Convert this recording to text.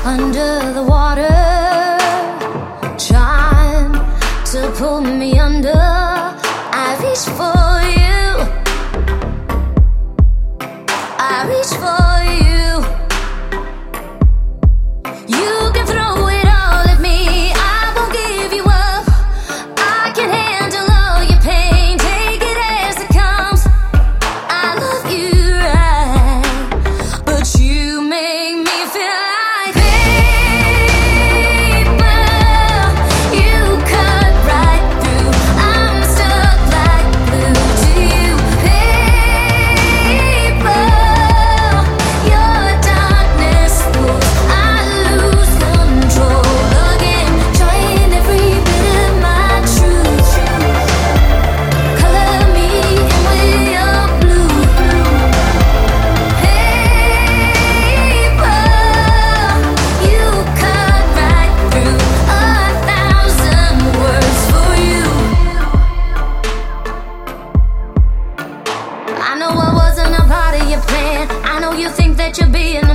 under the water, trying to pull me under. I reach for you, I reach for you. You can throw it all at me, I won't give you up. I can handle all your pain, take it as it comes. I love you right, but you make me feel like paper. You cut right through, I'm stuck like glue to you. Paper, your darkness moves, I lose control again, trying every bit of my truth. Color me in with your blue. Paper, you cut right through 1,000 words for you. I know I wasn't a part of your plan. I know you think that you're being